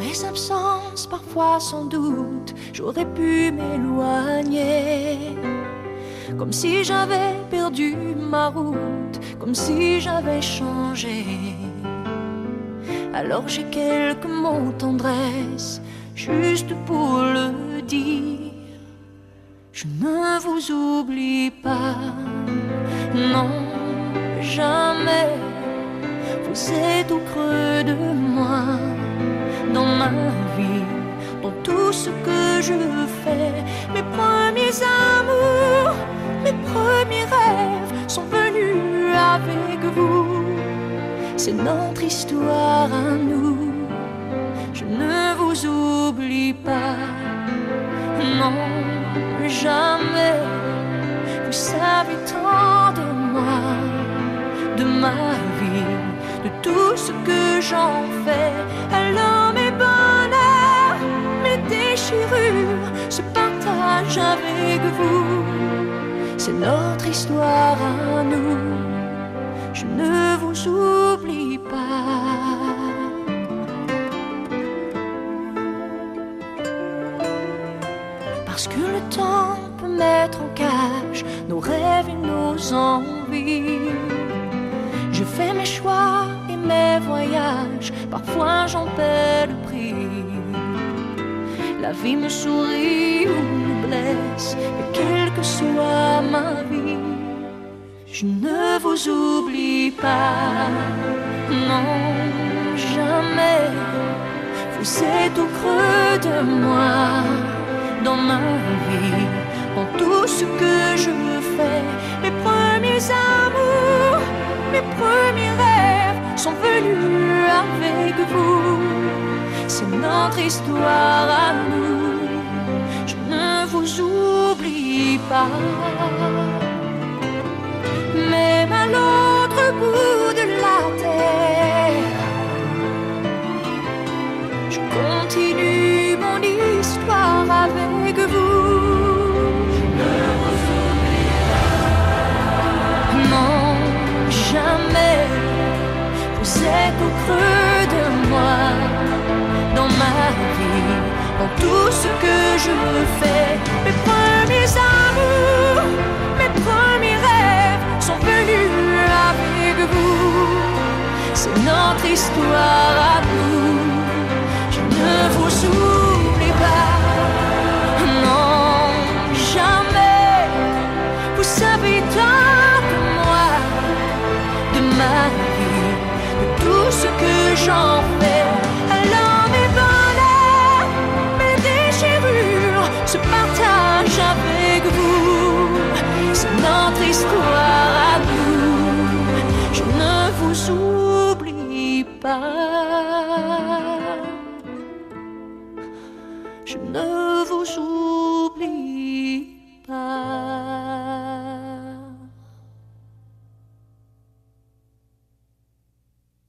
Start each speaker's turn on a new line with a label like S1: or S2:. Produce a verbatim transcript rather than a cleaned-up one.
S1: mes absences, parfois sans doute, j'aurais pu m'éloigner. Comme si j'avais perdu ma route, comme si j'avais changé. Alors j'ai quelques mots tendresse, juste pour le dire. Je ne vous oublie pas, non, jamais. Vous êtes au creux de moi, dans ma vie, dans tout ce que je fais. Mes premiers amours, mes premiers rêves sont venus avec vous. C'est notre histoire à nous. Je ne vous oublie pas, non, jamais. Vous savez tant de moi, de ma vie, de tout ce que j'en fais. Alors mes bonheurs, mes déchirures se partagent avec vous. C'est notre histoire à nous. Je ne vous oublie pas. Parce que le temps peut mettre en cage nos rêves et nos envies. Je fais mes choix et mes voyages, parfois j'en paie le prix. La vie me sourit ou me blesse, et quelle que soit ma vie, je ne vous oublie pas, non, jamais. Vous êtes au creux de moi, dans ma vie, dans tout ce que je fais. Mes premiers amours, mes premiers rêves sont venus avec vous. C'est notre histoire à nous. Je ne vous oublie pas. Même à l'autre bout de la terre, je continue mon histoire avec vous. Je ne vous oublie pas. Non, jamais. Vous êtes au creux de moi, dans ma vie, dans tout ce que je fais. Mes premiers amours, mes premiers rêves sont venus avec vous. C'est notre histoire à nous. Je ne vous oublie pas, non, jamais. Vous savez tant de moi, de ma vie, de tout ce que j'en fais. Alors mes bonheurs, mes déchirures se partagent avec vous. C'est notre histoire à nous. Je ne vous oublie pas. Je ne vous oublie pas.